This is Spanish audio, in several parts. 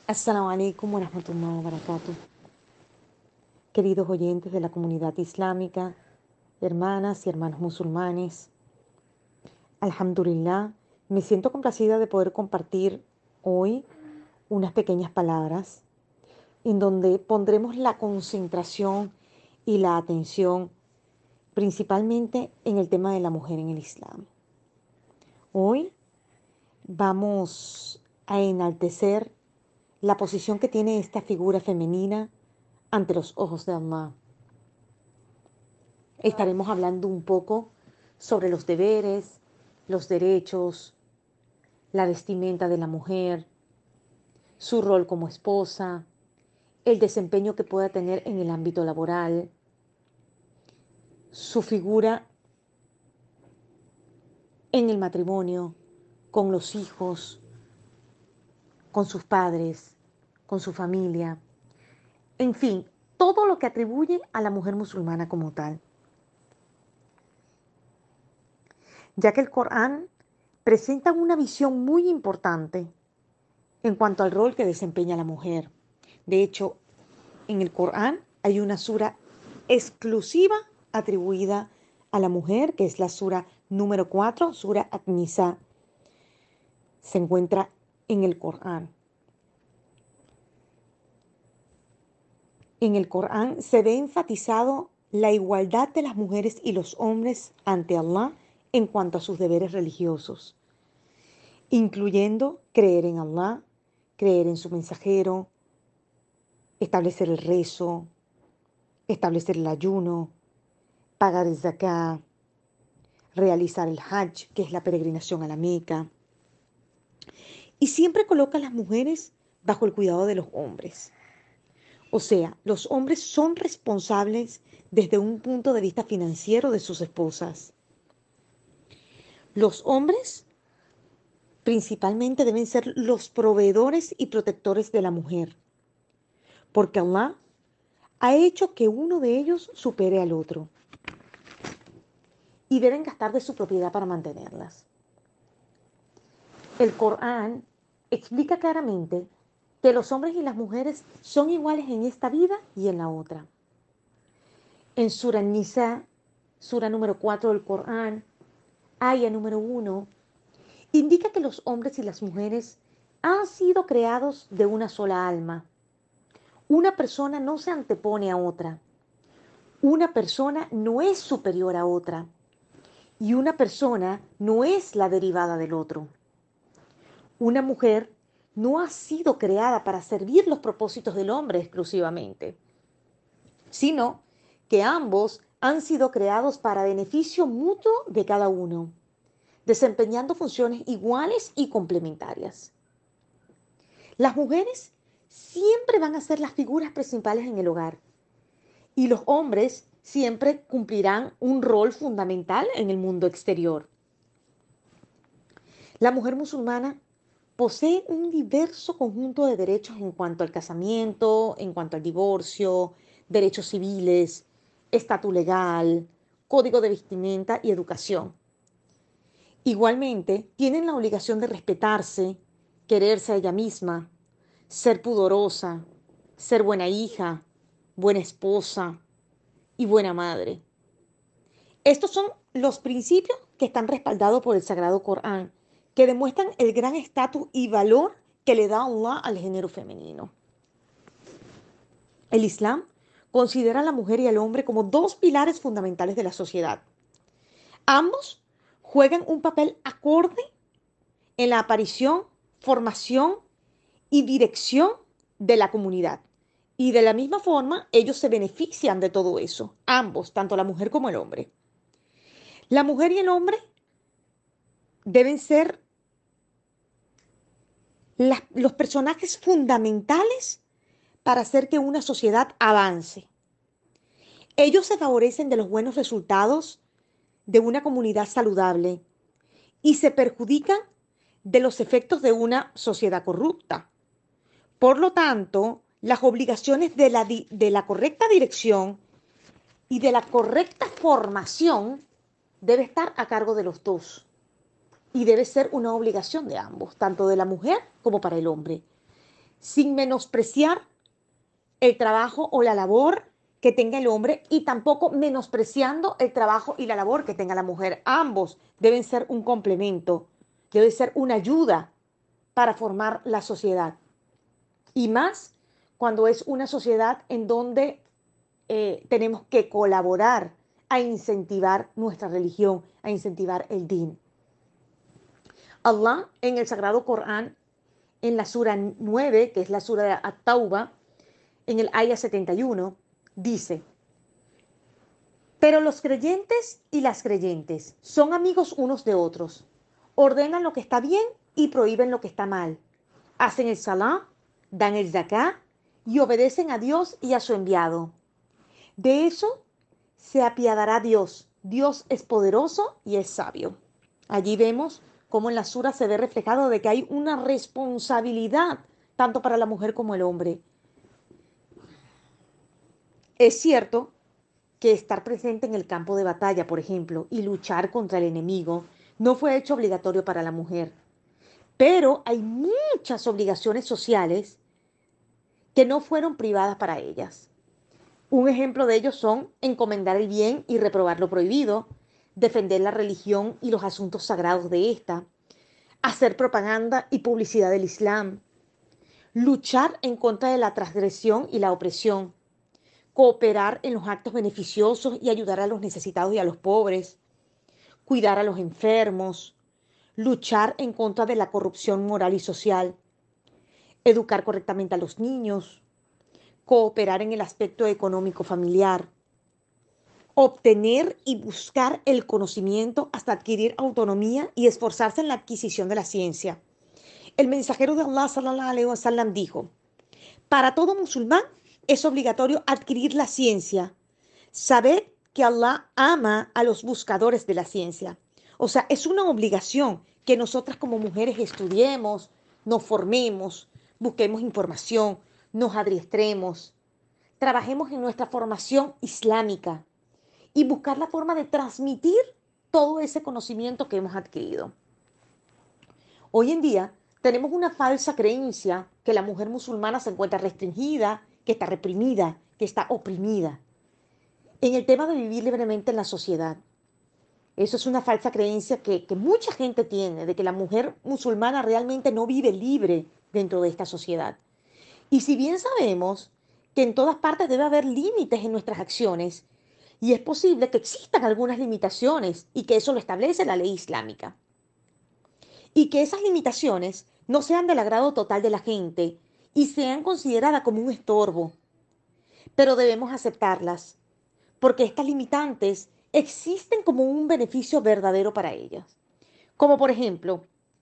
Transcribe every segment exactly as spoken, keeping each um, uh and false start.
Assalamu alaikum wa rahmatullahi wa barakatuh. Queridos oyentes de la comunidad islámica, hermanas y hermanos musulmanes, alhamdulillah, me siento complacida de poder compartir hoy unas pequeñas palabras en donde pondremos la concentración y la atención principalmente en el tema de la mujer en el Islam. Hoy vamos a enaltecer la posición que tiene esta figura femenina ante los ojos de Allah. Estaremos hablando un poco sobre los deberes, los derechos, la vestimenta de la mujer, su rol como esposa, el desempeño que pueda tener en el ámbito laboral, su figura en el matrimonio, con los hijos, con sus padres, con su familia, en fin, todo lo que atribuye a la mujer musulmana como tal. Ya que el Corán presenta una visión muy importante en cuanto al rol que desempeña la mujer. De hecho, en el Corán hay una sura exclusiva atribuida a la mujer, que es la sura número cuatro, sura An-Nisa. Se encuentra en el Corán. En el Corán se ve enfatizado la igualdad de las mujeres y los hombres ante Allah en cuanto a sus deberes religiosos, incluyendo creer en Allah, creer en su mensajero, establecer el rezo, establecer el ayuno, pagar el zakah, realizar el hajj, que es la peregrinación a la Meca. Y siempre coloca a las mujeres bajo el cuidado de los hombres. O sea, los hombres son responsables desde un punto de vista financiero de sus esposas. Los hombres principalmente deben ser los proveedores y protectores de la mujer, porque Allah ha hecho que uno de ellos supere al otro y deben gastar de su propiedad para mantenerlas. El Corán explica claramente que los hombres y las mujeres son iguales en esta vida y en la otra. En Sura Nisa, sura número cuatro del Corán, aya número uno, indica que los hombres y las mujeres han sido creados de una sola alma. Una persona no se antepone a otra. Una persona no es superior a otra. Y una persona no es la derivada del otro. Una mujer no ha sido creada para servir los propósitos del hombre exclusivamente, sino que ambos han sido creados para beneficio mutuo de cada uno, desempeñando funciones iguales y complementarias. Las mujeres siempre van a ser las figuras principales en el hogar y los hombres siempre cumplirán un rol fundamental en el mundo exterior. La mujer musulmana posee un diverso conjunto de derechos en cuanto al casamiento, en cuanto al divorcio, derechos civiles, estatus legal, código de vestimenta y educación. Igualmente, tienen la obligación de respetarse, quererse a ella misma, ser pudorosa, ser buena hija, buena esposa y buena madre. Estos son los principios que están respaldados por el Sagrado Corán, que demuestran el gran estatus y valor que le da Allah al género femenino. El Islam considera a la mujer y al hombre como dos pilares fundamentales de la sociedad. Ambos juegan un papel acorde en la aparición, formación y dirección de la comunidad. Y de la misma forma, ellos se benefician de todo eso, ambos, tanto la mujer como el hombre. La mujer y el hombre deben ser las, los personajes fundamentales para hacer que una sociedad avance. Ellos se favorecen de los buenos resultados de una comunidad saludable y se perjudican de los efectos de una sociedad corrupta. Por lo tanto, las obligaciones de la, de la correcta dirección y de la correcta formación debe estar a cargo de los dos y debe ser una obligación de ambos, tanto de la mujer como para el hombre. sin menospreciar el trabajo o la labor que tenga el hombre y tampoco menospreciando el trabajo y la labor que tenga la mujer. Ambos deben ser un complemento, debe ser una ayuda para formar la sociedad. Y más cuando es una sociedad en donde eh, tenemos que colaborar a incentivar nuestra religión, a incentivar el din. Allah en el Sagrado Corán, en la sura nueve, que es la sura de At-Tauba, en el aya setenta y uno, dice: pero los creyentes y las creyentes son amigos unos de otros, ordenan lo que está bien y prohíben lo que está mal, hacen el salá, dan el zaká y obedecen a Dios y a su enviado. De eso se apiadará Dios. Dios es poderoso y es sabio. Allí vemos cómo en la sura se ve reflejado de que hay una responsabilidad tanto para la mujer como el hombre. Es cierto que estar presente en el campo de batalla, por ejemplo, y luchar contra el enemigo, no fue hecho obligatorio para la mujer. Pero hay muchas obligaciones sociales que no fueron privadas para ellas. Un ejemplo de ello son encomendar el bien y reprobar lo prohibido, defender la religión y los asuntos sagrados de ésta, hacer propaganda y publicidad del Islam, luchar en contra de la transgresión y la opresión, cooperar en los actos beneficiosos y ayudar a los necesitados y a los pobres, cuidar a los enfermos, luchar en contra de la corrupción moral y social, educar correctamente a los niños, cooperar en el aspecto económico familiar, obtener y buscar el conocimiento hasta adquirir autonomía y esforzarse en la adquisición de la ciencia. El mensajero de Allah, sallallahu alaihi wasallam, dijo: para todo musulmán es obligatorio adquirir la ciencia. Sabed que Allah ama a los buscadores de la ciencia. O sea, es una obligación que nosotras como mujeres estudiemos, nos formemos, busquemos información, nos adiestremos, trabajemos en nuestra formación islámica y buscar la forma de transmitir todo ese conocimiento que hemos adquirido. Hoy en día tenemos una falsa creencia que la mujer musulmana se encuentra restringida, que está reprimida, que está oprimida. En el tema de vivir libremente en la sociedad. Eso es una falsa creencia que, que mucha gente tiene, de que la mujer musulmana realmente no vive libre dentro de esta sociedad. Y si bien sabemos que en todas partes debe haber límites en nuestras acciones, y es posible que existan algunas limitaciones y que eso lo establece la ley islámica. Y que esas limitaciones no sean del agrado total de la gente y sean consideradas como un estorbo. Pero debemos aceptarlas, porque estas limitantes existen como un beneficio verdadero para ellas. Como por ejemplo,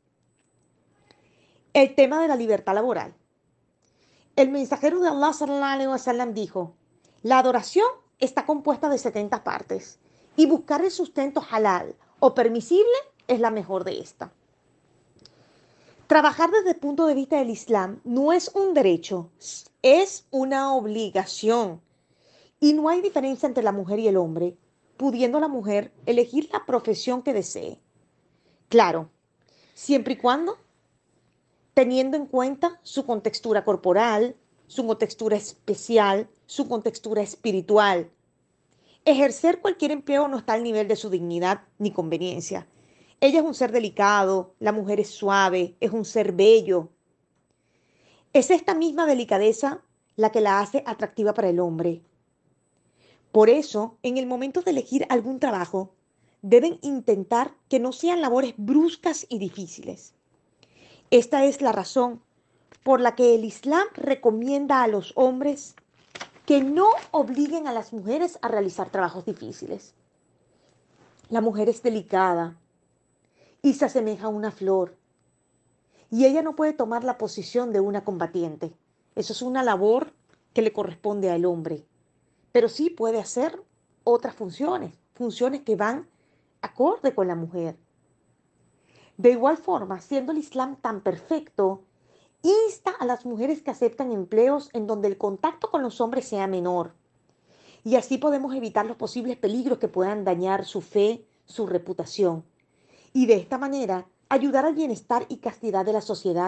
el tema de la libertad laboral. El mensajero de Allah, sallallahu alaihi wasallam, dijo: la adoración está compuesta de setenta partes y buscar el sustento halal o permisible es la mejor de esta. Trabajar desde el punto de vista del Islam no es un derecho, es una obligación. Y no hay diferencia entre la mujer y el hombre, pudiendo la mujer elegir la profesión que desee. Claro, siempre y cuando teniendo en cuenta su contextura corporal, su contextura especial, su contextura espiritual. Ejercer cualquier empleo no está al nivel de su dignidad ni conveniencia. Ella es un ser delicado, la mujer es suave, es un ser bello. Es esta misma delicadeza la que la hace atractiva para el hombre. Por eso, en el momento de elegir algún trabajo, deben intentar que no sean labores bruscas y difíciles. Esta es la razón por la que el Islam recomienda a los hombres que no obliguen a las mujeres a realizar trabajos difíciles. La mujer es delicada y se asemeja a una flor, y ella no puede tomar la posición de una combatiente. Eso es una labor que le corresponde al hombre, pero sí puede hacer otras funciones, funciones que van acorde con la mujer. De igual forma, siendo el Islam tan perfecto, insta a las mujeres que aceptan empleos en donde el contacto con los hombres sea menor. Y así podemos evitar los posibles peligros que puedan dañar su fe, su reputación. Y de esta manera, ayudar al bienestar y castidad de la sociedad,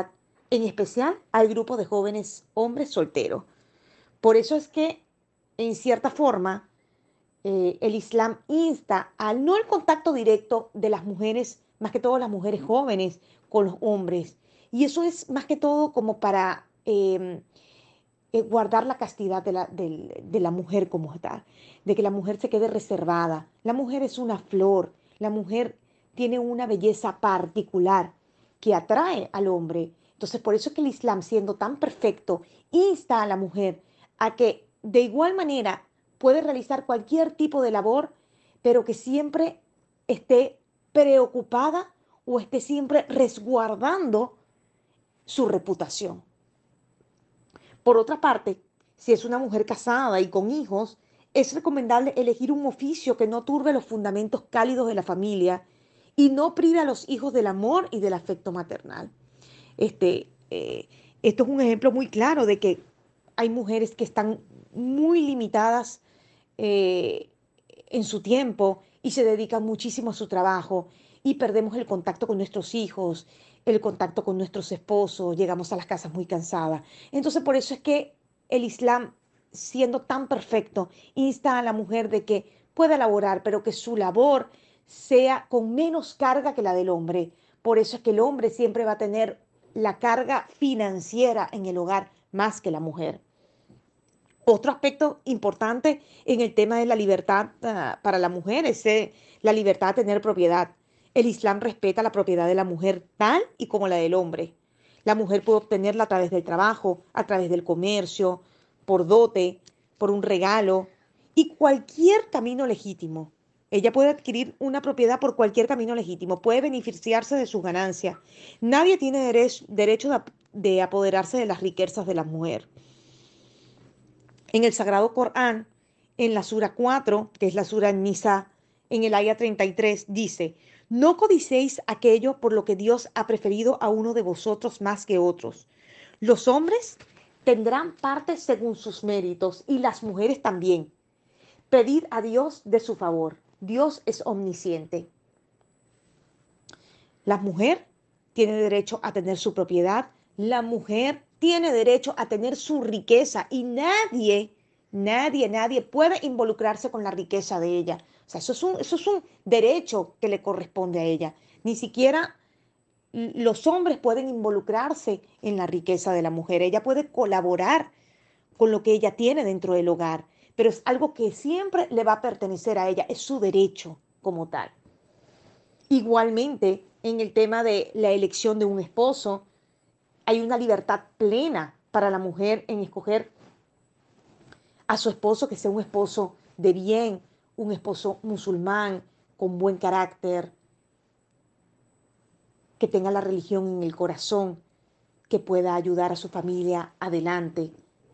en especial al grupo de jóvenes hombres solteros. Por eso es que, en cierta forma, eh, el Islam insta al no el contacto directo de las mujeres, más que todo las mujeres jóvenes, con los hombres. Y eso es más que todo como para eh, eh, guardar la castidad de la, de, de la mujer como tal, de que la mujer se quede reservada. La mujer es una flor, la mujer tiene una belleza particular que atrae al hombre. Entonces, por eso es que el Islam, siendo tan perfecto, insta a la mujer a que de igual manera puede realizar cualquier tipo de labor, pero que siempre esté preocupada o esté siempre resguardando su reputación. Por otra parte, si es una mujer casada y con hijos, es recomendable elegir un oficio que no turbe los fundamentos cálidos de la familia y no prive a los hijos del amor y del afecto maternal. Este, eh, esto es un ejemplo muy claro de que hay mujeres que están muy limitadas eh, en su tiempo y se dedican muchísimo a su trabajo y perdemos el contacto con nuestros hijos, el contacto con nuestros esposos, llegamos a las casas muy cansadas. Entonces, por eso es que el Islam, siendo tan perfecto, insta a la mujer de que pueda laborar, pero que su labor sea con menos carga que la del hombre. Por eso es que el hombre siempre va a tener la carga financiera en el hogar más que la mujer. Otro aspecto importante en el tema de la libertad uh, para la mujer es eh, la libertad de tener propiedad. El Islam respeta la propiedad de la mujer tal y como la del hombre. La mujer puede obtenerla a través del trabajo, a través del comercio, por dote, por un regalo y cualquier camino legítimo. Ella puede adquirir una propiedad por cualquier camino legítimo, puede beneficiarse de sus ganancias. Nadie tiene derecho, derecho de, de apoderarse de las riquezas de la mujer. En el Sagrado Corán, en la Sura cuatro, que es la Sura Nisa, en el aya treinta y tres, dice, no codicéis aquello por lo que Dios ha preferido a uno de vosotros más que otros. Los hombres tendrán parte según sus méritos y las mujeres también. Pedid a Dios de su favor. Dios es omnisciente. La mujer tiene derecho a tener su propiedad. La mujer tiene derecho a tener su riqueza y nadie, nadie, nadie puede involucrarse con la riqueza de ella. O sea, eso es un, eso es un derecho que le corresponde a ella. Ni siquiera los hombres pueden involucrarse en la riqueza de la mujer. Ella puede colaborar con lo que ella tiene dentro del hogar, pero es algo que siempre le va a pertenecer a ella, es su derecho como tal. Igualmente, en el tema de la elección de un esposo, hay una libertad plena para la mujer en escoger a su esposo que sea un esposo de bien, un esposo musulmán, con buen carácter, que tenga la religión en el corazón, que pueda ayudar a su familia adelante.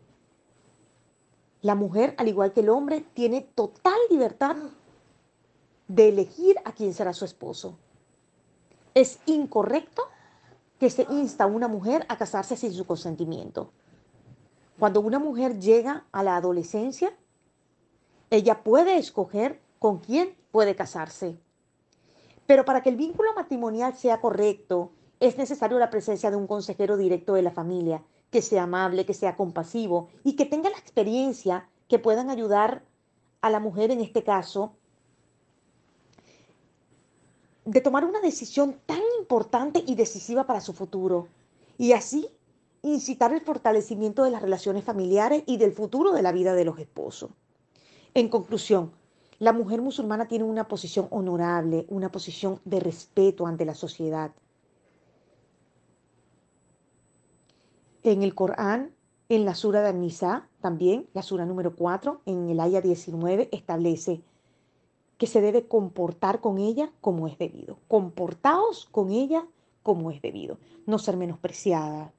La mujer, al igual que el hombre, tiene total libertad de elegir a quién será su esposo. Es incorrecto que se insta a una mujer a casarse sin su consentimiento. Cuando una mujer llega a la adolescencia, ella puede escoger con quién puede casarse. Pero para que el vínculo matrimonial sea correcto, es necesario la presencia de un consejero directo de la familia, que sea amable, que sea compasivo y que tenga la experiencia que puedan ayudar a la mujer en este caso de tomar una decisión tan importante y decisiva para su futuro y así incitar el fortalecimiento de las relaciones familiares y del futuro de la vida de los esposos. En conclusión, la mujer musulmana tiene una posición honorable, una posición de respeto ante la sociedad. En el Corán, en la Sura de An-Nisa, también, la Sura número cuatro, en el aya diecinueve, establece que se debe comportar con ella como es debido. Comportaos con ella como es debido. No ser menospreciada,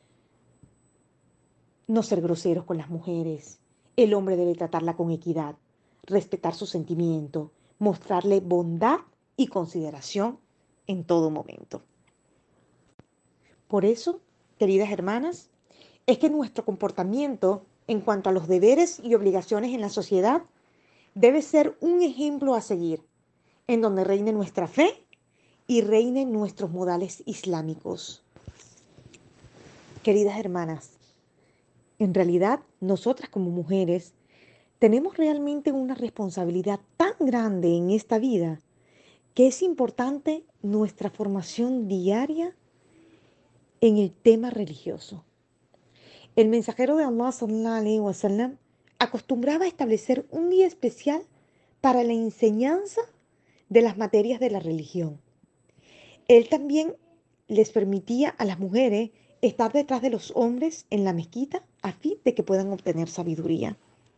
no ser groseros con las mujeres. El hombre debe tratarla con equidad, respetar su sentimiento, mostrarle bondad y consideración en todo momento. Por eso, queridas hermanas, es que nuestro comportamiento en cuanto a los deberes y obligaciones en la sociedad debe ser un ejemplo a seguir, en donde reine nuestra fe y reinen nuestros modales islámicos. Queridas hermanas, en realidad nosotras como mujeres tenemos realmente una responsabilidad tan grande en esta vida que es importante nuestra formación diaria en el tema religioso. El mensajero de Allah, sallallahu alaihi wasallam, acostumbraba a establecer un día especial para la enseñanza de las materias de la religión. Él también les permitía a las mujeres estar detrás de los hombres en la mezquita a fin de que puedan obtener sabiduría.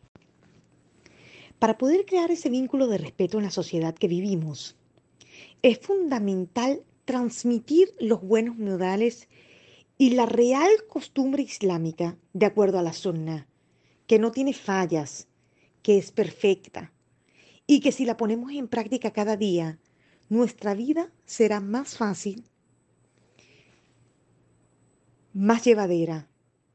Para poder crear ese vínculo de respeto en la sociedad que vivimos, es fundamental transmitir los buenos modales y la real costumbre islámica de acuerdo a la sunna, que no tiene fallas, que es perfecta y que si la ponemos en práctica cada día, nuestra vida será más fácil, más llevadera,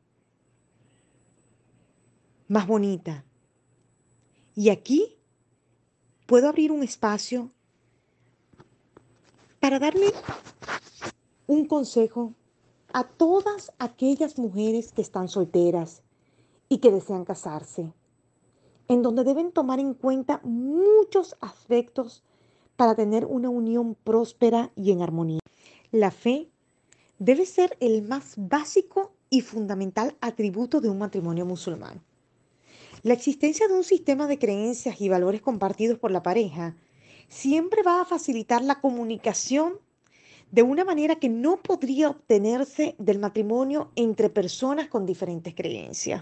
más bonita. Y aquí puedo abrir un espacio para darle un consejo a todas aquellas mujeres que están solteras y que desean casarse, en donde deben tomar en cuenta muchos aspectos para tener una unión próspera y en armonía. La fe debe ser el más básico y fundamental atributo de un matrimonio musulmán. La existencia de un sistema de creencias y valores compartidos por la pareja siempre va a facilitar la comunicación de una manera que no podría obtenerse del matrimonio entre personas con diferentes creencias.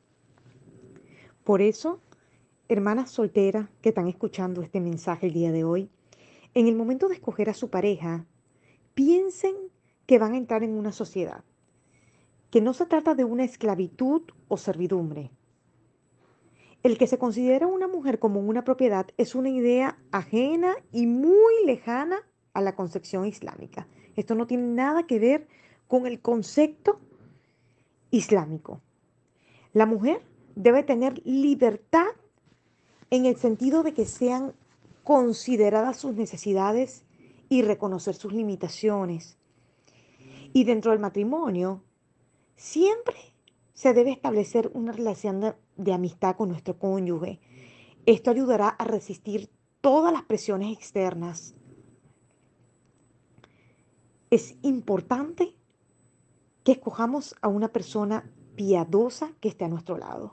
Por eso, hermanas solteras que están escuchando este mensaje el día de hoy, en el momento de escoger a su pareja, piensen que van a entrar en una sociedad, que no se trata de una esclavitud o servidumbre. El que se considera una mujer como una propiedad es una idea ajena y muy lejana a la concepción islámica. Esto no tiene nada que ver con el concepto islámico. La mujer debe tener libertad en el sentido de que sean consideradas sus necesidades y reconocer sus limitaciones. Y dentro del matrimonio, siempre se debe establecer una relación de, de amistad con nuestro cónyuge. Esto ayudará a resistir todas las presiones externas. Es importante que escojamos a una persona piadosa que esté a nuestro lado.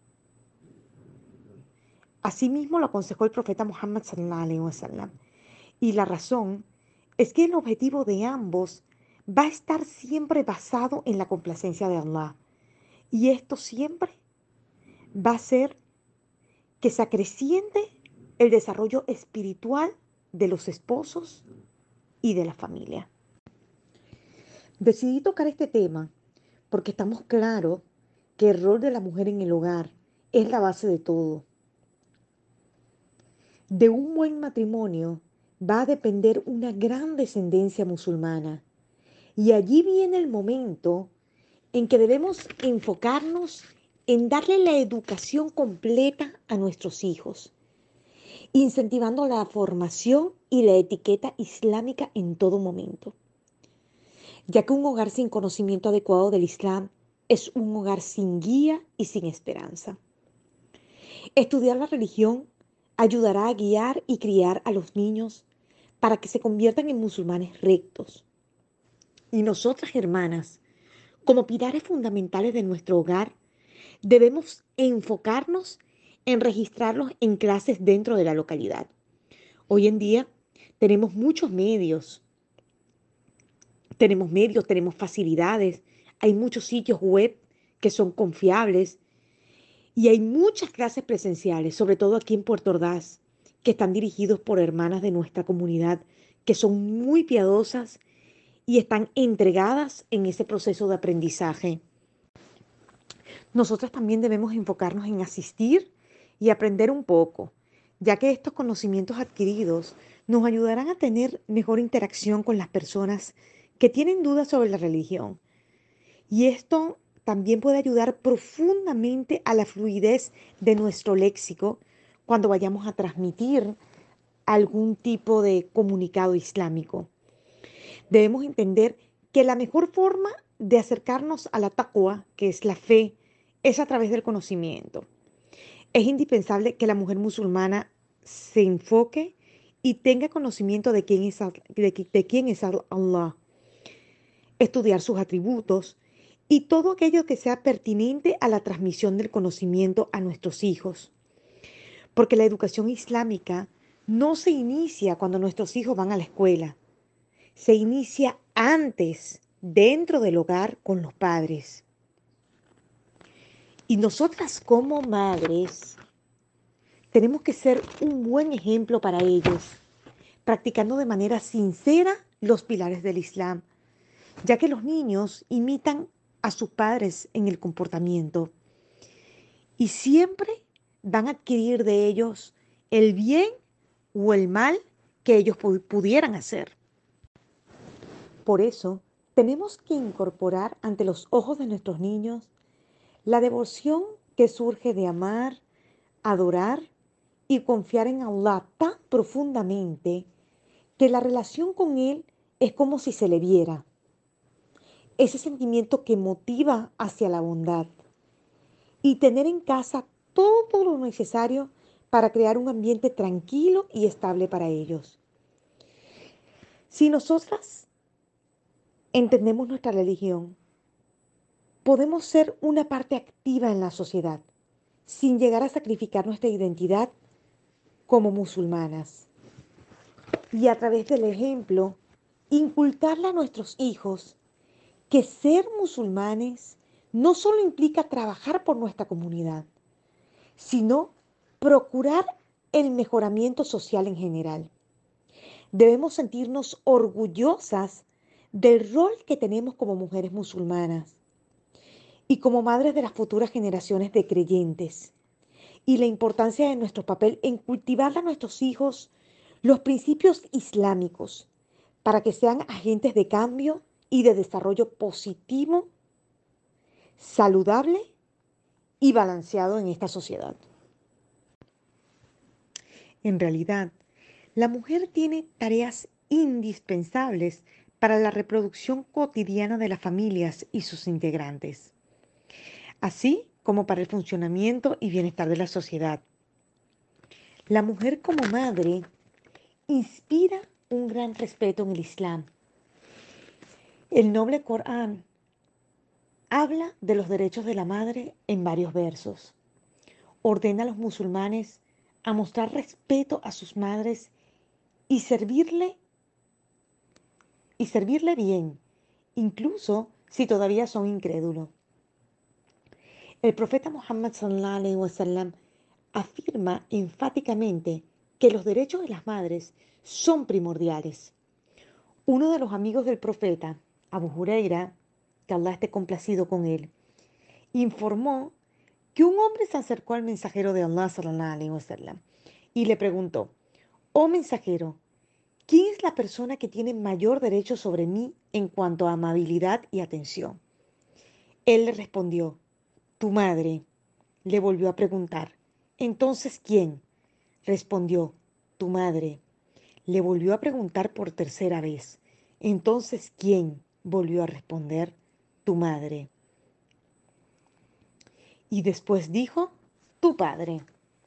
Asimismo lo aconsejó el profeta Muhammad sallallahu alaihi wasallam. Y la razón es que el objetivo de ambos va a estar siempre basado en la complacencia de Allah. Y esto siempre va a ser que se acreciente el desarrollo espiritual de los esposos y de la familia. Decidí tocar este tema porque estamos claros que el rol de la mujer en el hogar es la base de todo. De un buen matrimonio va a depender una gran descendencia musulmana. Y allí viene el momento en que debemos enfocarnos en darle la educación completa a nuestros hijos, incentivando la formación y la etiqueta islámica en todo momento, ya que un hogar sin conocimiento adecuado del Islam es un hogar sin guía y sin esperanza. Estudiar la religión ayudará a guiar y criar a los niños para que se conviertan en musulmanes rectos. Y nosotras, hermanas, como pilares fundamentales de nuestro hogar, debemos enfocarnos en registrarlos en clases dentro de la localidad. Hoy en día tenemos muchos medios, tenemos medios, tenemos facilidades, hay muchos sitios web que son confiables y hay muchas clases presenciales, sobre todo aquí en Puerto Ordaz, que están dirigidos por hermanas de nuestra comunidad, que son muy piadosas y están entregadas en ese proceso de aprendizaje. Nosotras también debemos enfocarnos en asistir y aprender un poco, ya que estos conocimientos adquiridos nos ayudarán a tener mejor interacción con las personas que tienen dudas sobre la religión. Y esto también puede ayudar profundamente a la fluidez de nuestro léxico cuando vayamos a transmitir algún tipo de comunicado islámico. Debemos entender que la mejor forma de acercarnos a la taqwa, que es la fe, es a través del conocimiento. Es indispensable que la mujer musulmana se enfoque y tenga conocimiento de quién es, de, de quién es Allah, estudiar sus atributos y todo aquello que sea pertinente a la transmisión del conocimiento a nuestros hijos. Porque la educación islámica no se inicia cuando nuestros hijos van a la escuela, se inicia antes, dentro del hogar, con los padres. Y nosotras como madres tenemos que ser un buen ejemplo para ellos, practicando de manera sincera los pilares del Islam, ya que los niños imitan a sus padres en el comportamiento y siempre van a adquirir de ellos el bien o el mal que ellos pu- pudieran hacer. Por eso, tenemos que incorporar ante los ojos de nuestros niños la devoción que surge de amar, adorar y confiar en Allah tan profundamente que la relación con Él es como si se le viera. Ese sentimiento que motiva hacia la bondad y tener en casa todo lo necesario para crear un ambiente tranquilo y estable para ellos. Si nosotras entendemos nuestra religión, podemos ser una parte activa en la sociedad, sin llegar a sacrificar nuestra identidad como musulmanas. Y a través del ejemplo, inculcarle a nuestros hijos que ser musulmanes no solo implica trabajar por nuestra comunidad, sino procurar el mejoramiento social en general. Debemos sentirnos orgullosas del rol que tenemos como mujeres musulmanas y como madres de las futuras generaciones de creyentes, y la importancia de nuestro papel en cultivar a nuestros hijos los principios islámicos para que sean agentes de cambio y de desarrollo positivo, saludable y balanceado en esta sociedad. En realidad, la mujer tiene tareas indispensables para la reproducción cotidiana de las familias y sus integrantes, así como para el funcionamiento y bienestar de la sociedad. La mujer como madre inspira un gran respeto en el Islam. El noble Corán habla de los derechos de la madre en varios versos. Ordena a los musulmanes a mostrar respeto a sus madres y servirle y servirle bien, incluso si todavía son incrédulos. El profeta Muhammad sallallahu alaihi wasallam afirma enfáticamente que los derechos de las madres son primordiales. Uno de los amigos del profeta, Abu Huraira, que Allah esté complacido con él, informó que un hombre se acercó al mensajero de Allah sallallahu alaihi wasallam y le preguntó: "Oh mensajero, ¿quién es la persona que tiene mayor derecho sobre mí en cuanto a amabilidad y atención?" Él le respondió: "Tu madre". Le volvió a preguntar: "Entonces, ¿quién?" Respondió: "Tu madre". Le volvió a preguntar por tercera vez: "Entonces, ¿quién?" Volvió a responder: "Tu madre". Y después dijo: "Tu padre".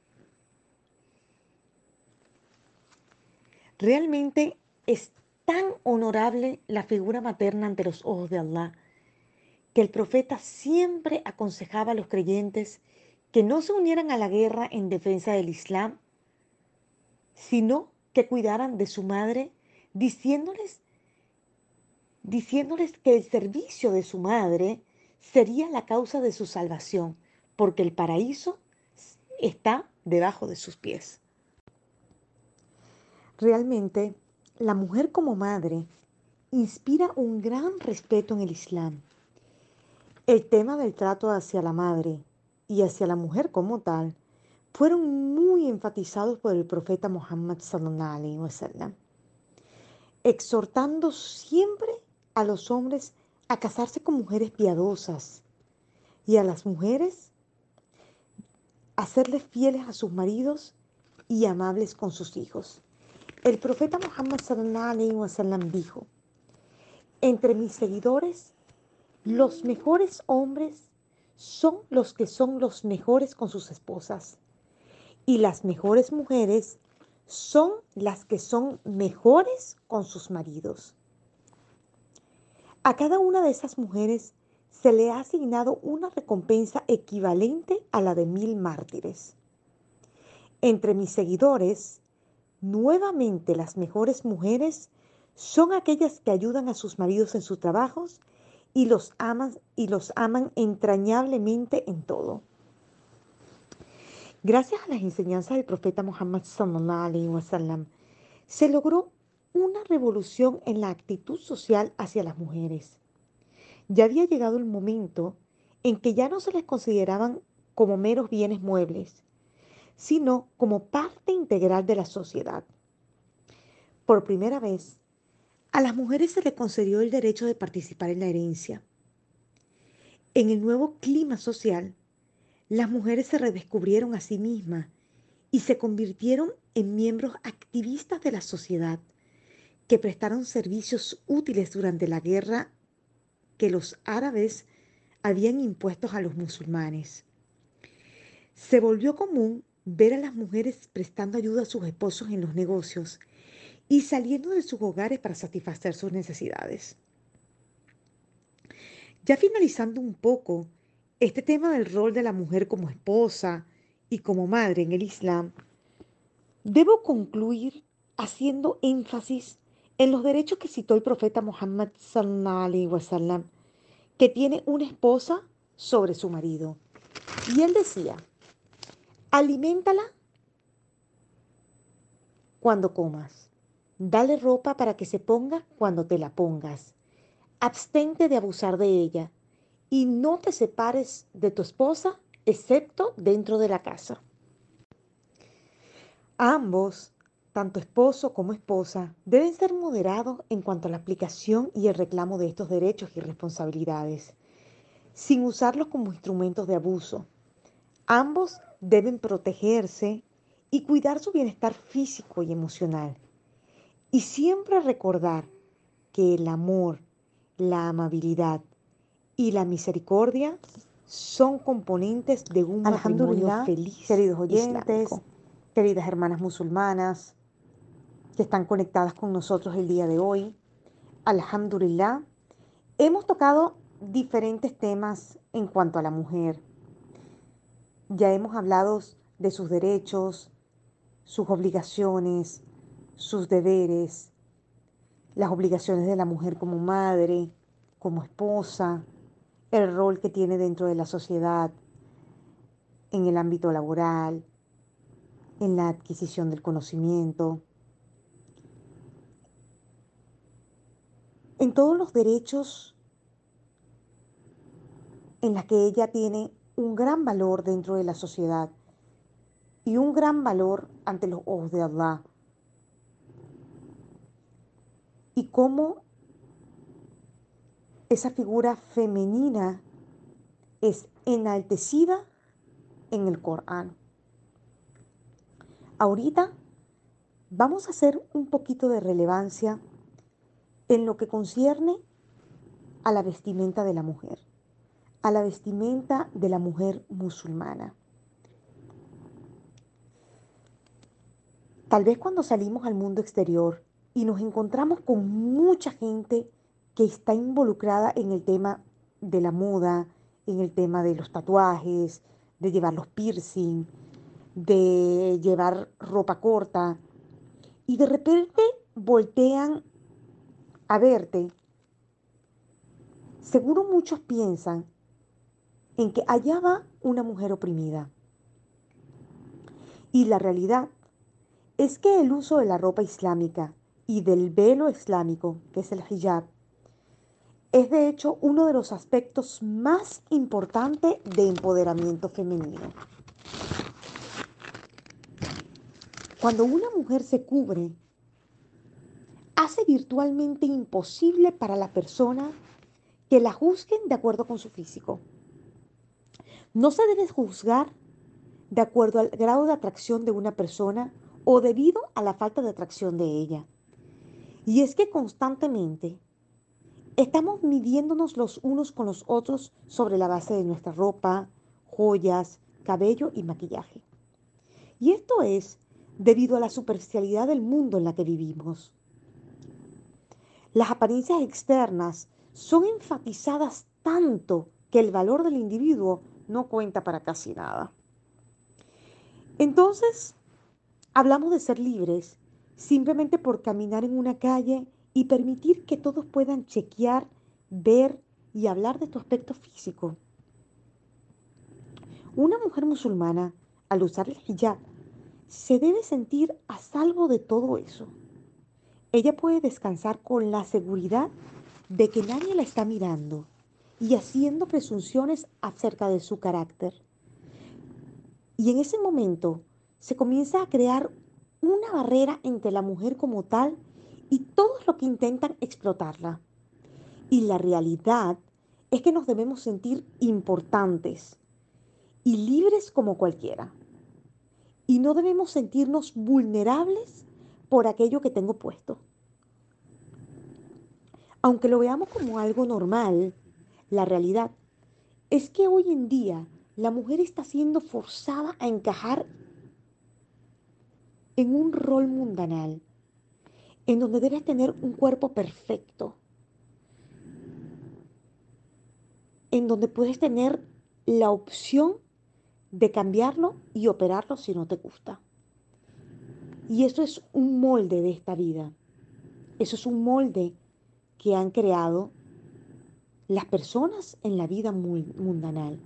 Realmente es tan honorable la figura materna ante los ojos de Allah que el profeta siempre aconsejaba a los creyentes que no se unieran a la guerra en defensa del Islam, sino que cuidaran de su madre, diciéndoles, diciéndoles que el servicio de su madre sería la causa de su salvación, porque el paraíso está debajo de sus pies. Realmente, la mujer como madre inspira un gran respeto en el Islam. El tema del trato hacia la madre y hacia la mujer como tal fueron muy enfatizados por el profeta Muhammad sallallahu alaihi wasallam, exhortando siempre a los hombres a casarse con mujeres piadosas y a las mujeres a serles fieles a sus maridos y amables con sus hijos. El profeta Muhammad sallallahu alaihi wasallam dijo: "Entre mis seguidores Los mejores hombres son los que son los mejores con sus esposas y las mejores mujeres son las que son mejores con sus maridos. A cada una de esas mujeres se le ha asignado una recompensa equivalente a la de mil mártires. Entre mis seguidores, nuevamente las mejores mujeres son aquellas que ayudan a sus maridos en sus trabajos y los aman, y los aman entrañablemente en todo. Gracias a las enseñanzas del profeta Muhammad sallallahu alaihi wasallam, se logró una revolución en la actitud social hacia las mujeres. Ya había llegado el momento en que ya no se les consideraban como meros bienes muebles, sino como parte integral de la sociedad. Por primera vez, a las mujeres se les concedió el derecho de participar en la herencia. En el nuevo clima social, las mujeres se redescubrieron a sí mismas y se convirtieron en miembros activistas de la sociedad que prestaron servicios útiles durante la guerra que los árabes habían impuesto a los musulmanes. Se volvió común ver a las mujeres prestando ayuda a sus esposos en los negocios y saliendo de sus hogares para satisfacer sus necesidades. Ya finalizando un poco este tema del rol de la mujer como esposa y como madre en el Islam, debo concluir haciendo énfasis en los derechos que citó el profeta Muhammad sallallahu alaihi wasallam, que tiene una esposa sobre su marido. Y él decía: aliméntala cuando comas, dale ropa para que se ponga cuando te la pongas, abstente de abusar de ella y no te separes de tu esposa excepto dentro de la casa. Ambos, tanto esposo como esposa, deben ser moderados en cuanto a la aplicación y el reclamo de estos derechos y responsabilidades, sin usarlos como instrumentos de abuso. Ambos deben protegerse y cuidar su bienestar físico y emocional. Y siempre recordar que el amor, la amabilidad y la misericordia son componentes de un matrimonio feliz, queridos oyentes, islámico. Queridas hermanas musulmanas que están conectadas con nosotros el día de hoy. Alhamdulillah, hemos tocado diferentes temas en cuanto a la mujer. Ya hemos hablado de sus derechos, sus obligaciones, sus deberes, las obligaciones de la mujer como madre, como esposa, el rol que tiene dentro de la sociedad, en el ámbito laboral, en la adquisición del conocimiento, en todos los derechos en los que ella tiene un gran valor dentro de la sociedad y un gran valor ante los ojos de Allah. Y cómo esa figura femenina es enaltecida en el Corán. Ahorita vamos a hacer un poquito de relevancia en lo que concierne a la vestimenta de la mujer, a la vestimenta de la mujer musulmana. Tal vez cuando salimos al mundo exterior y nos encontramos con mucha gente que está involucrada en el tema de la moda, en el tema de los tatuajes, de llevar los piercing, de llevar ropa corta, y de repente voltean a verte, seguro muchos piensan en que allá va una mujer oprimida. Y la realidad es que el uso de la ropa islámica y del velo islámico, que es el hijab, es de hecho uno de los aspectos más importantes de empoderamiento femenino. Cuando una mujer se cubre, hace virtualmente imposible para la persona que la juzguen de acuerdo con su físico. No se debe juzgar de acuerdo al grado de atracción de una persona o debido a la falta de atracción de ella. Y es que constantemente Estamos midiéndonos los unos con los otros sobre la base de nuestra ropa, joyas, cabello y maquillaje. Y esto es debido a la superficialidad del mundo en la que vivimos. Las apariencias externas son enfatizadas tanto que el valor del individuo no cuenta para casi nada. Entonces, hablamos de ser libres simplemente por caminar en una calle y permitir que todos puedan chequear, ver y hablar de tu aspecto físico. Una mujer musulmana, al usar el hijab, se debe sentir a salvo de todo eso. Ella puede descansar con la seguridad de que nadie la está mirando y haciendo presunciones acerca de su carácter. Y en ese momento se comienza a crear una barrera entre la mujer como tal y todos los que intentan explotarla. Y la realidad es que nos debemos sentir importantes y libres como cualquiera. Y no debemos sentirnos vulnerables por aquello que tengo puesto. Aunque lo veamos como algo normal, la realidad es que hoy en día la mujer está siendo forzada a encajar en un rol mundanal, en donde debes tener un cuerpo perfecto, en donde puedes tener la opción de cambiarlo y operarlo si no te gusta. Y eso es un molde de esta vida. Eso es un molde que han creado las personas en la vida mundanal.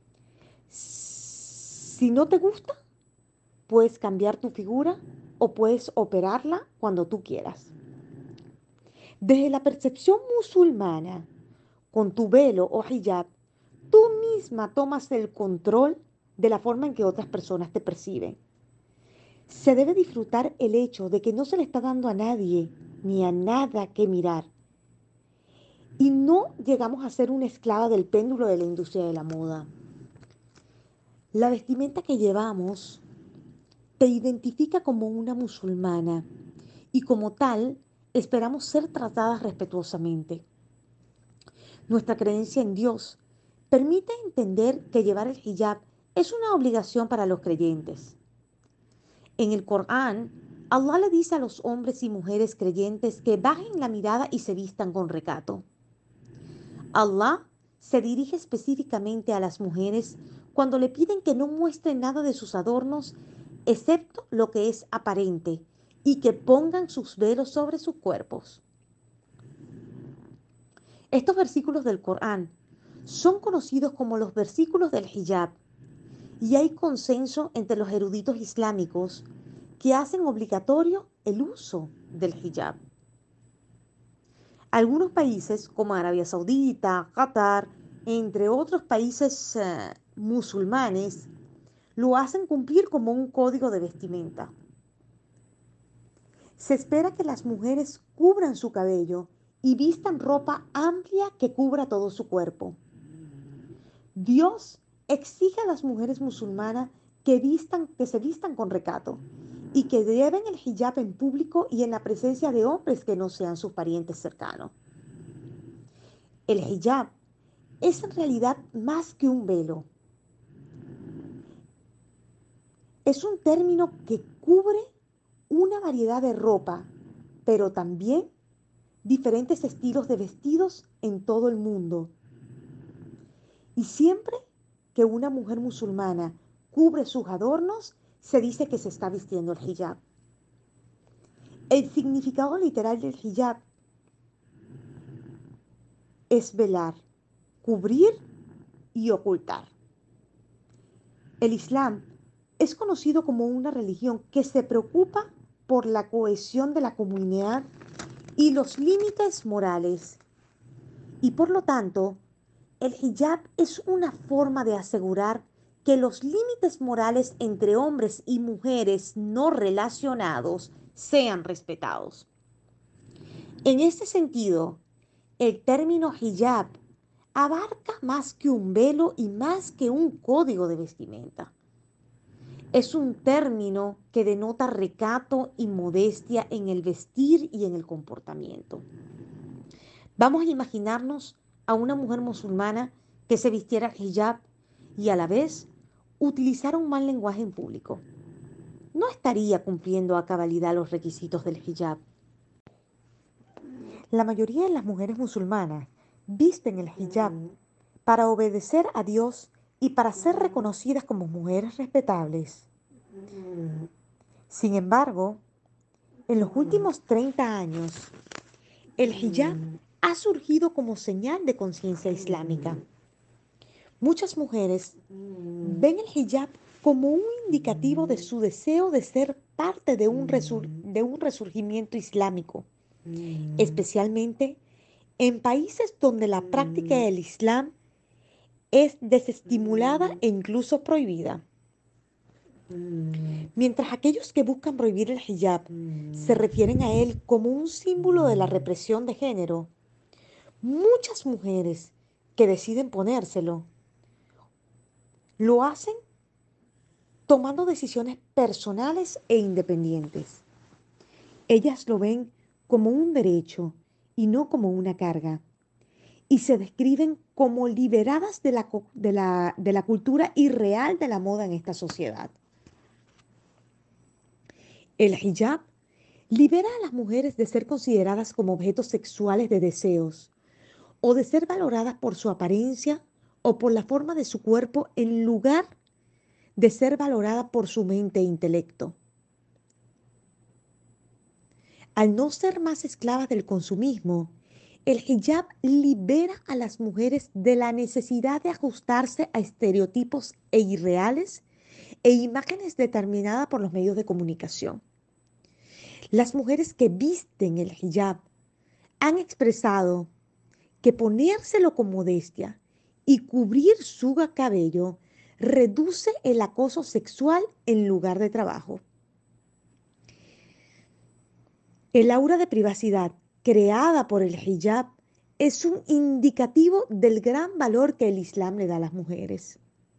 Si no te gusta, puedes cambiar tu figura o puedes operarla cuando tú quieras. Desde la percepción musulmana, con tu velo o hijab, tú misma tomas el control de la forma en que otras personas te perciben. Se debe disfrutar el hecho de que no se le está dando a nadie ni a nada que mirar. Y no llegamos a ser una esclava del péndulo de la industria de la moda. La vestimenta que llevamos te identifica como una musulmana y como tal esperamos ser tratadas respetuosamente. Nuestra creencia en Dios permite entender que llevar el hijab es una obligación para los creyentes. En el Corán, Allah le dice a los hombres y mujeres creyentes que bajen la mirada y se vistan con recato. Allah se dirige específicamente a las mujeres cuando le piden que no muestren nada de sus adornos, excepto lo que es aparente, y que pongan sus velos sobre sus cuerpos. Estos versículos del Corán son conocidos como los versículos del hijab, y hay consenso entre los eruditos islámicos que hacen obligatorio el uso del hijab. Algunos países como Arabia Saudita, Qatar, entre otros países eh, musulmanes, lo hacen cumplir como un código de vestimenta. Se espera que las mujeres cubran su cabello y vistan ropa amplia que cubra todo su cuerpo. Dios exige a las mujeres musulmanas que, vistan, que se vistan con recato y que lleven el hijab en público y en la presencia de hombres que no sean sus parientes cercanos. El hijab es en realidad más que un velo. Es un término que cubre una variedad de ropa, pero también diferentes estilos de vestidos en todo el mundo. Y siempre que una mujer musulmana cubre sus adornos, se dice que se está vistiendo el hijab. El significado literal del hijab es velar, cubrir y ocultar. El Islam es conocido como una religión que se preocupa por la cohesión de la comunidad y los límites morales. Y por lo tanto, el hijab es una forma de asegurar que los límites morales entre hombres y mujeres no relacionados sean respetados. En este sentido, el término hijab abarca más que un velo y más que un código de vestimenta. Es un término que denota recato y modestia en el vestir y en el comportamiento. Vamos a imaginarnos a una mujer musulmana que se vistiera el hijab y a la vez utilizara un mal lenguaje en público. No estaría cumpliendo a cabalidad los requisitos del hijab. La mayoría de las mujeres musulmanas visten el hijab para obedecer a Dios y para ser reconocidas como mujeres respetables. Sin embargo, en los últimos treinta años, el hijab ha surgido como señal de conciencia islámica. Muchas mujeres ven el hijab como un indicativo de su deseo de ser parte de un, resur de un resurgimiento islámico, especialmente en países donde la práctica del Islam es desestimulada e incluso prohibida. Mientras aquellos que buscan prohibir el hijab se refieren a él como un símbolo de la represión de género, muchas mujeres que deciden ponérselo lo hacen tomando decisiones personales e independientes. Ellas lo ven como un derecho y no como una carga, y se describen como liberadas de la, de la, de la cultura irreal de la moda en esta sociedad. El hijab libera a las mujeres de ser consideradas como objetos sexuales de deseos o de ser valoradas por su apariencia o por la forma de su cuerpo en lugar de ser valorada por su mente e intelecto. Al no ser más esclavas del consumismo, el hijab libera a las mujeres de la necesidad de ajustarse a estereotipos e irreales e imágenes determinadas por los medios de comunicación. Las mujeres que visten el hijab han expresado que ponérselo con modestia y cubrir su cabello reduce el acoso sexual en lugar de trabajo. El aura de privacidad creada por el hijab es un indicativo del gran valor que el Islam le da a las mujeres.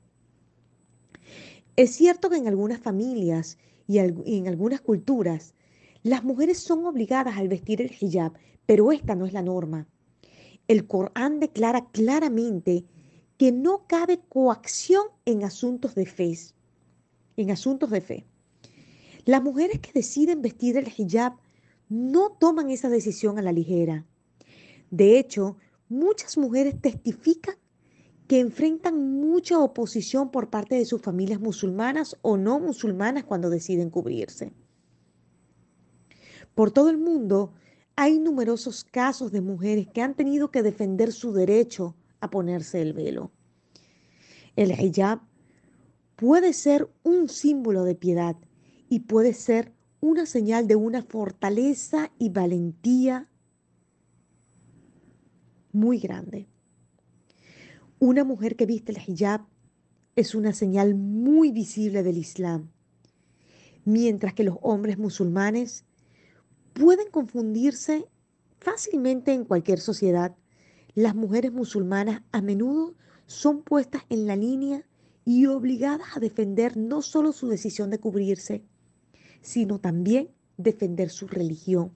Es cierto que en algunas familias y en algunas culturas las mujeres son obligadas al vestir el hijab, pero esta no es la norma. El Corán declara claramente que no cabe coacción en asuntos de fe. En asuntos de fe. Las mujeres que deciden vestir el hijab no toman esa decisión a la ligera. De hecho, muchas mujeres testifican que enfrentan mucha oposición por parte de sus familias musulmanas o no musulmanas cuando deciden cubrirse. Por todo el mundo hay numerosos casos de mujeres que han tenido que defender su derecho a ponerse el velo. El hijab puede ser un símbolo de piedad y puede ser una señal de una fortaleza y valentía muy grande. Una mujer que viste el hijab es una señal muy visible del Islam, mientras que los hombres musulmanes pueden confundirse fácilmente en cualquier sociedad. Las mujeres musulmanas a menudo son puestas en la línea y obligadas a defender no solo su decisión de cubrirse, sino también defender su religión.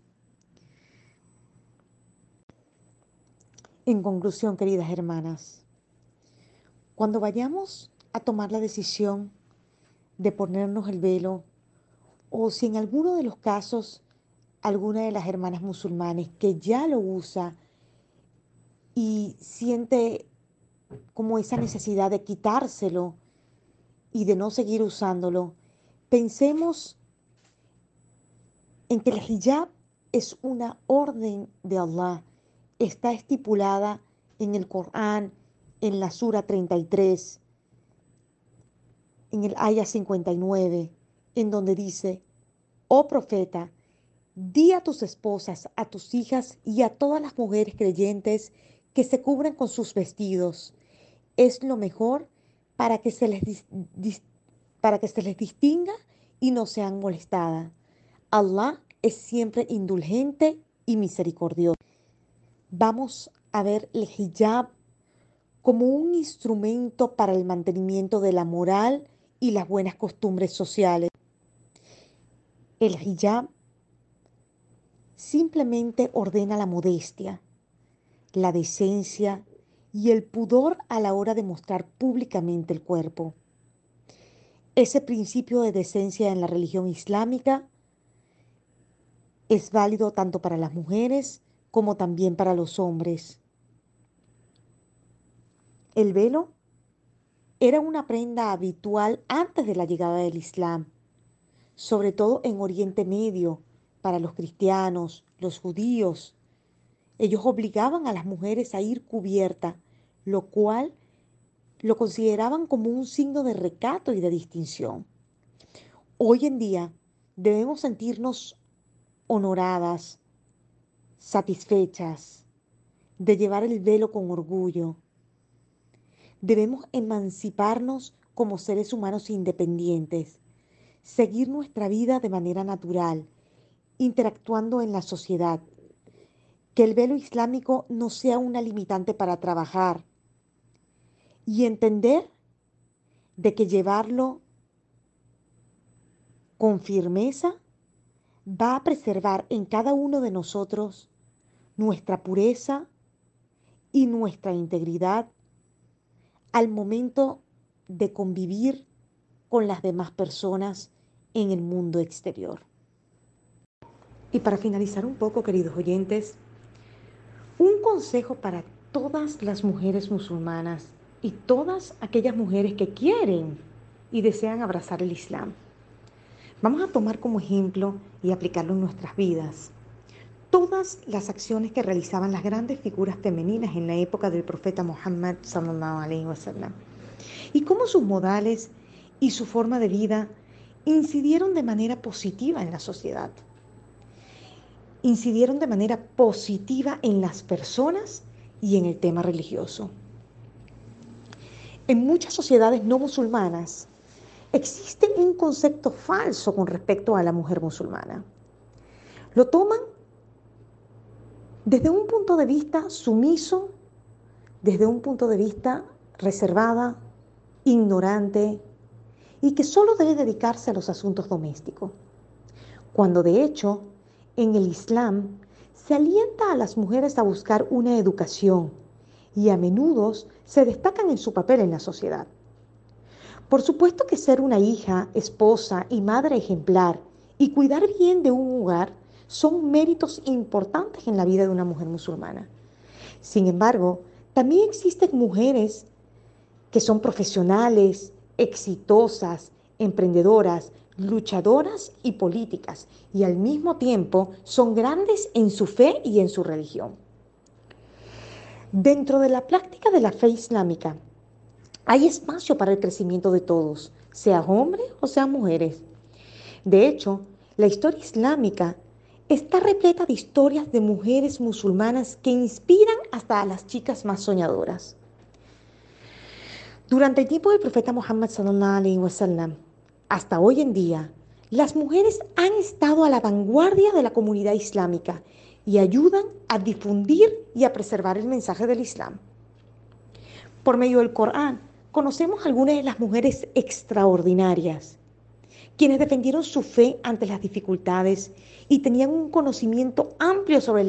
En conclusión, queridas hermanas, cuando vayamos a tomar la decisión de ponernos el velo, o si en alguno de los casos alguna de las hermanas musulmanes que ya lo usa y siente como esa necesidad de quitárselo y de no seguir usándolo, pensemos en que el hijab es una orden de Allah, está estipulada en el Corán, en la Sura treinta y tres, en el Aya cincuenta y nueve, en donde dice: oh profeta, di a tus esposas, a tus hijas y a todas las mujeres creyentes que se cubran con sus vestidos. Es lo mejor para que se les, dis, dis, para que se les distinga y no sean molestadas. Allah es siempre indulgente y misericordioso. Vamos a ver el hijab como un instrumento para el mantenimiento de la moral y las buenas costumbres sociales. El hijab simplemente ordena la modestia, la decencia y el pudor a la hora de mostrar públicamente el cuerpo. Ese principio de decencia en la religión islámica es válido tanto para las mujeres como también para los hombres. El velo era una prenda habitual antes de la llegada del Islam, sobre todo en Oriente Medio, para los cristianos, los judíos. Ellos obligaban a las mujeres a ir cubierta, lo cual lo consideraban como un signo de recato y de distinción. Hoy en día debemos sentirnos honoradas, satisfechas, de llevar el velo con orgullo. Debemos emanciparnos como seres humanos independientes, seguir nuestra vida de manera natural, interactuando en la sociedad. Que el velo islámico no sea una limitante para trabajar y entender de que llevarlo con firmeza va a preservar en cada uno de nosotros nuestra pureza y nuestra integridad al momento de convivir con las demás personas en el mundo exterior. Y para finalizar un poco, queridos oyentes, un consejo para todas las mujeres musulmanas y todas aquellas mujeres que quieren y desean abrazar el Islam. Vamos a tomar como ejemplo y aplicarlo en nuestras vidas todas las acciones que realizaban las grandes figuras femeninas en la época del profeta Muhammad sallallahu alaihi wasallam y cómo sus modales y su forma de vida incidieron de manera positiva en la sociedad. Incidieron de manera positiva en las personas y en el tema religioso. En muchas sociedades no musulmanas existe un concepto falso con respecto a la mujer musulmana. Lo toman desde un punto de vista sumiso, desde un punto de vista reservada, ignorante y que solo debe dedicarse a los asuntos domésticos, cuando de hecho en el Islam se alienta a las mujeres a buscar una educación y a menudo se destacan en su papel en la sociedad. Por supuesto que ser una hija, esposa y madre ejemplar y cuidar bien de un hogar son méritos importantes en la vida de una mujer musulmana. Sin embargo, también existen mujeres que son profesionales, exitosas, emprendedoras, luchadoras y políticas, y al mismo tiempo son grandes en su fe y en su religión. Dentro de la práctica de la fe islámica, hay espacio para el crecimiento de todos, sea hombres o sean mujeres. De hecho, la historia islámica está repleta de historias de mujeres musulmanas que inspiran hasta a las chicas más soñadoras. Durante el tiempo del profeta Muhammad sallallahu alaihi wasallam, hasta hoy en día, las mujeres han estado a la vanguardia de la comunidad islámica y ayudan a difundir y a preservar el mensaje del Islam. Por medio del Corán, conocemos algunas de las mujeres extraordinarias, quienes defendieron su fe ante las dificultades y tenían un conocimiento amplio sobre